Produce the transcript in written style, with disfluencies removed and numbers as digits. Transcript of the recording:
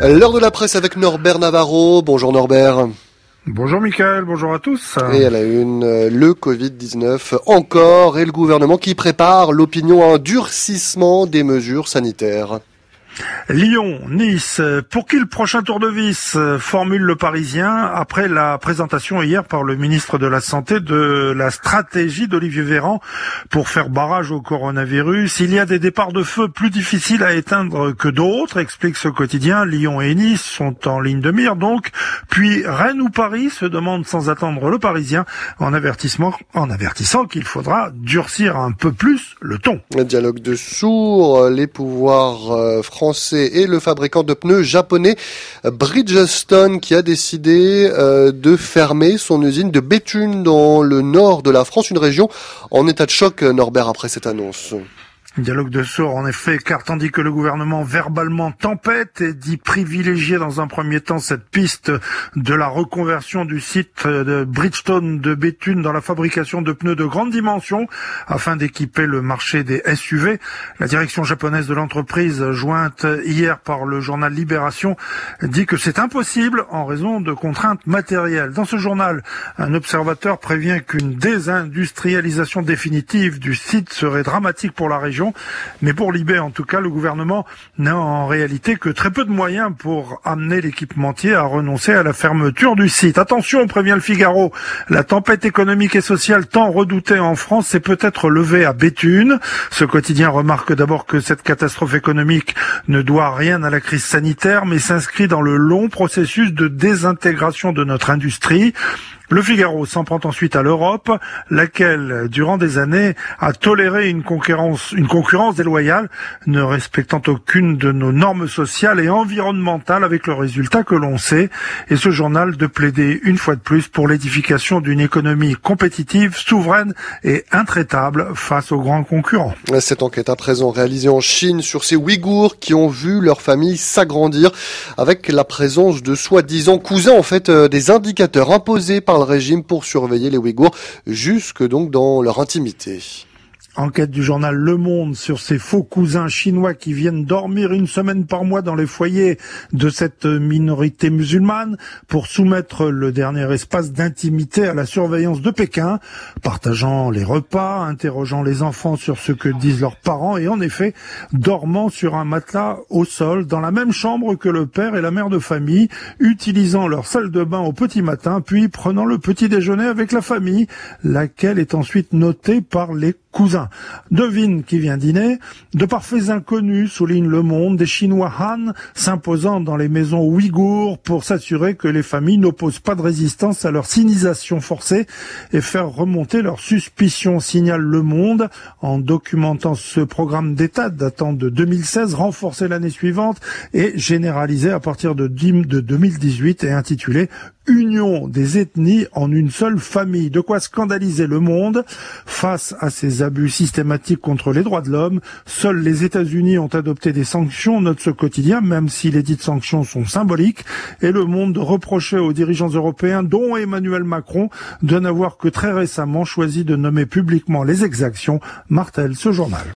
L'heure de la presse avec Norbert Navarro. Bonjour Norbert. Bonjour Mickaël, bonjour à tous. Et à la une, le Covid-19 encore et le gouvernement qui prépare l'opinion à un durcissement des mesures sanitaires. Lyon, Nice, pour qui le prochain tour de vis, formule le Parisien après la présentation hier par le ministre de la Santé de la stratégie d'Olivier Véran pour faire barrage au coronavirus. Il y a des départs de feu plus difficiles à éteindre que d'autres, explique ce quotidien. Lyon et Nice sont en ligne de mire donc. Puis Rennes ou Paris se demande sans attendre le Parisien en avertissant qu'il faudra durcir un peu plus le ton. Le dialogue de sourds, les pouvoirs français et le fabricant de pneus japonais Bridgestone qui a décidé de fermer son usine de Béthune dans le nord de la France, une région en état de choc, Norbert, après cette annonce. Dialogue de sourds, en effet, car tandis que le gouvernement verbalement tempête et dit privilégier dans un premier temps cette piste de la reconversion du site de Bridgestone de Béthune dans la fabrication de pneus de grande dimension afin d'équiper le marché des SUV, la direction japonaise de l'entreprise, jointe hier par le journal Libération, dit que c'est impossible en raison de contraintes matérielles. Dans ce journal, un observateur prévient qu'une désindustrialisation définitive du site serait dramatique pour la région. Mais pour Libé, en tout cas, le gouvernement n'a en réalité que très peu de moyens pour amener l'équipementier à renoncer à la fermeture du site. Attention, prévient le Figaro, la tempête économique et sociale tant redoutée en France s'est peut-être levée à Béthune. Ce quotidien remarque d'abord que cette catastrophe économique ne doit rien à la crise sanitaire, mais s'inscrit dans le long processus de désintégration de notre industrie. Le Figaro s'en prend ensuite à l'Europe, laquelle, durant des années, a toléré une concurrence déloyale, ne respectant aucune de nos normes sociales et environnementales, avec le résultat que l'on sait. Et ce journal de plaider une fois de plus pour l'édification d'une économie compétitive, souveraine et intraitable face aux grands concurrents. Cette enquête à présent réalisée en Chine sur ces Ouïghours qui ont vu leur famille s'agrandir avec la présence de soi-disant cousins, en fait, des indicateurs imposés par le régime pour surveiller les Ouïghours jusque donc dans leur intimité. Enquête du journal Le Monde sur ces faux cousins chinois qui viennent dormir une semaine par mois dans les foyers de cette minorité musulmane pour soumettre le dernier espace d'intimité à la surveillance de Pékin, partageant les repas, interrogeant les enfants sur ce que disent leurs parents et en effet dormant sur un matelas au sol dans la même chambre que le père et la mère de famille, utilisant leur salle de bain au petit matin puis prenant le petit déjeuner avec la famille, laquelle est ensuite notée par les cousins. Devine qui vient dîner. De parfaits inconnus, souligne Le Monde, des Chinois Han s'imposant dans les maisons ouïghours pour s'assurer que les familles n'opposent pas de résistance à leur sinisation forcée et faire remonter leurs suspicions, signale Le Monde, en documentant ce programme d'État datant de 2016, renforcé l'année suivante et généralisé à partir de 2018 et intitulé Union des ethnies en une seule famille. De quoi scandaliser Le Monde. Face à ces abus systématiques contre les droits de l'homme, seuls les États-Unis ont adopté des sanctions, note ce quotidien, même si les dites sanctions sont symboliques. Et Le Monde reprochait aux dirigeants européens, dont Emmanuel Macron, de n'avoir que très récemment choisi de nommer publiquement les exactions, martèle ce journal.